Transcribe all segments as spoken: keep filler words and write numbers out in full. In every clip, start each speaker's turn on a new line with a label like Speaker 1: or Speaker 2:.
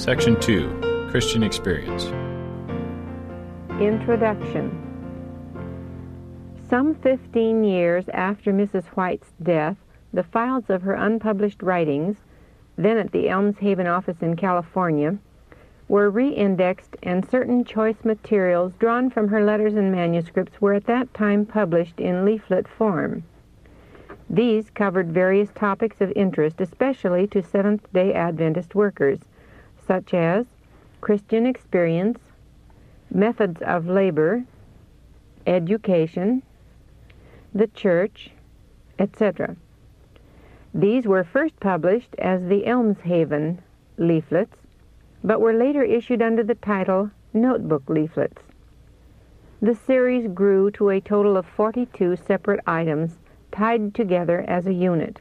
Speaker 1: Section two, Christian Experience.
Speaker 2: Introduction. Some fifteen years after Missus White's death, the files of her unpublished writings, then at the Elms Haven office in California, were re-indexed, and certain choice materials drawn from her letters and manuscripts were at that time published in leaflet form. These covered various topics of interest, especially to Seventh-day Adventist workers, such as Christian experience, methods of labor, education, the church, et cetera. These were first published as the Elms Haven leaflets, but were later issued under the title Notebook Leaflets. The series grew to a total of forty-two separate items tied together as a unit.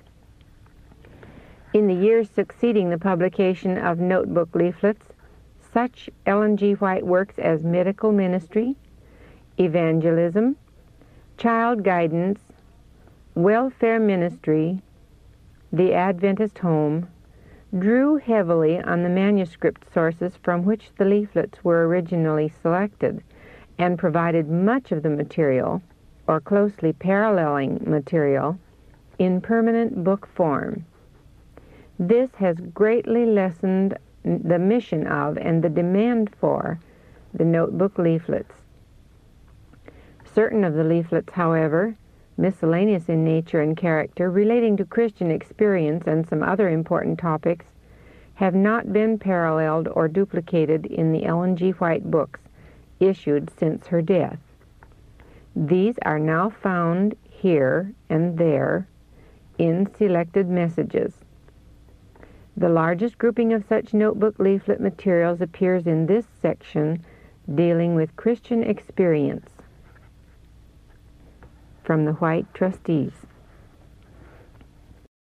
Speaker 2: In the years succeeding the publication of Notebook Leaflets, such Ellen G. White works as medical ministry, evangelism, child guidance, welfare ministry, the Adventist home, drew heavily on the manuscript sources from which the leaflets were originally selected, and provided much of the material, or closely paralleling material, in permanent book form. This has greatly lessened the mission of and the demand for the notebook leaflets. Certain of the leaflets, however, miscellaneous in nature and character, relating to Christian experience and some other important topics, have not been paralleled or duplicated in the Ellen G. White books issued since her death. These are now found here and there in selected messages. The largest grouping of such notebook leaflet materials appears in this section dealing with Christian experience from the White Trustees.